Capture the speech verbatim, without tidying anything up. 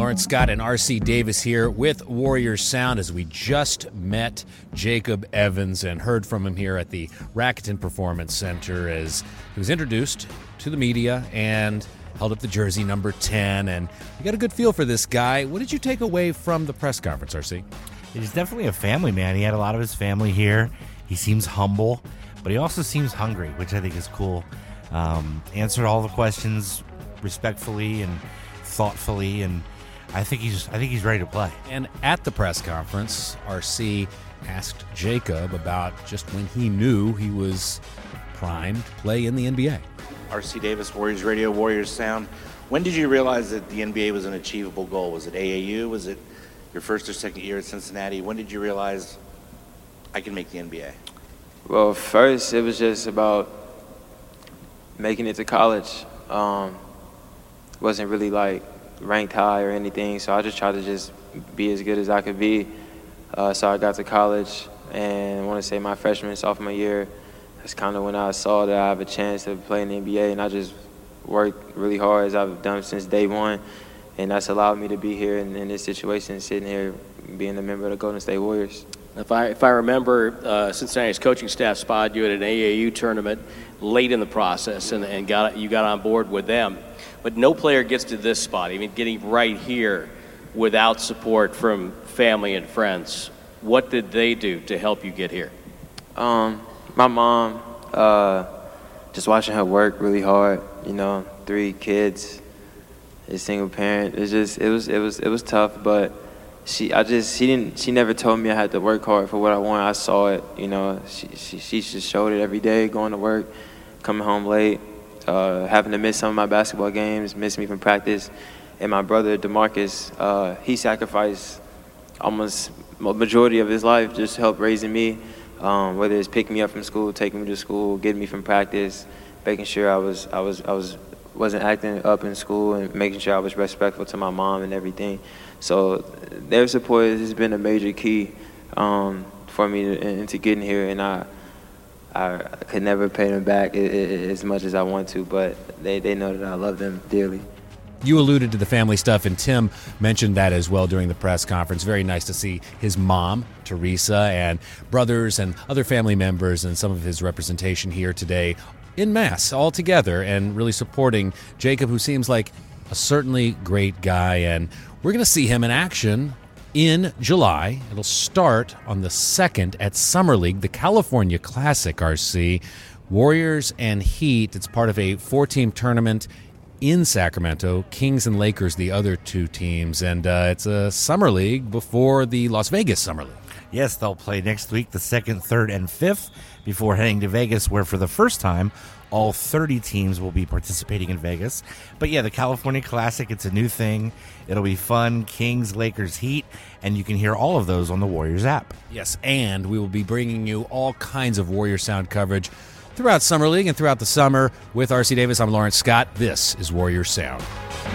Lawrence Scott and R C Davis here with Warriors Sound as we just met Jacob Evans and heard from him here at the Rakuten Performance Center as he was introduced to the media and held up the jersey number ten. And you got a good feel for this guy. What did you take away from the press conference, R C? He's definitely a family man. He had a lot of his family here. He seems humble, but he also seems hungry, which I think is cool. Um, answered all the questions respectfully and thoughtfully, and I think he's I think he's ready to play. And at the press conference, R C asked Jacob about just when he knew he was primed to play in the N B A. R C Davis, Warriors Radio, Warriors Sound. When did you realize that the N B A was an achievable goal? Was it A A U? Was it your first or second year at Cincinnati? When did you realize I can make the N B A? Well, first it was just about making it to college. Um, wasn't really like ranked high or anything, so I just tried to just be as good as I could be. Uh, so I got to college, and I want to say my freshman, sophomore year, that's kind of when I saw that I have a chance to play in the N B A, and I just worked really hard as I've done since day one, and that's allowed me to be here in, in this situation, sitting here, being a member of the Golden State Warriors. If I if I remember, uh, Cincinnati's coaching staff spotted you at an A A U tournament late in the process, and, and got you got on board with them. But no player gets to this spot, I mean, getting right here without support from family and friends. What did they do to help you get here? Um, my mom, uh, just watching her work really hard. You know, three kids, a single parent. It's just it was it was it was tough, but she I just she didn't she never told me I had to work hard for what I want. I saw it. You know, she she, she just showed it every day, going to work, coming home late. Uh, having to miss some of my basketball games, miss me from practice. And my brother, DeMarcus, uh, he sacrificed almost a majority of his life just to help raising me, um, whether it's picking me up from school, taking me to school, getting me from practice, making sure I was I was I was wasn't acting up in school, and making sure I was respectful to my mom and everything. So their support has been a major key um, for me to, into getting here, and I. I could never pay them back as much as I want to, but they, they know that I love them dearly. You alluded to the family stuff, and Tim mentioned that as well during the press conference. Very nice to see his mom, Teresa, and brothers and other family members and some of his representation here today in mass all together and really supporting Jacob, who seems like a certainly great guy. And we're going to see him in action in July. It'll start on the second at Summer League, the California Classic, R C. Warriors and Heat. It's part of a four-team tournament in Sacramento. Kings and Lakers, the other two teams. And uh, it's a Summer League before the Las Vegas Summer League. Yes, they'll play next week, the second, third, and fifth, before heading to Vegas, where for the first time, all thirty teams will be participating in Vegas. But yeah, the California Classic, it's a new thing. It'll be fun. Kings, Lakers, Heat, and you can hear all of those on the Warriors app. Yes, and we will be bringing you all kinds of Warrior Sound coverage throughout Summer League and throughout the summer. With R C Davis, I'm Lawrence Scott. This is Warrior Sound.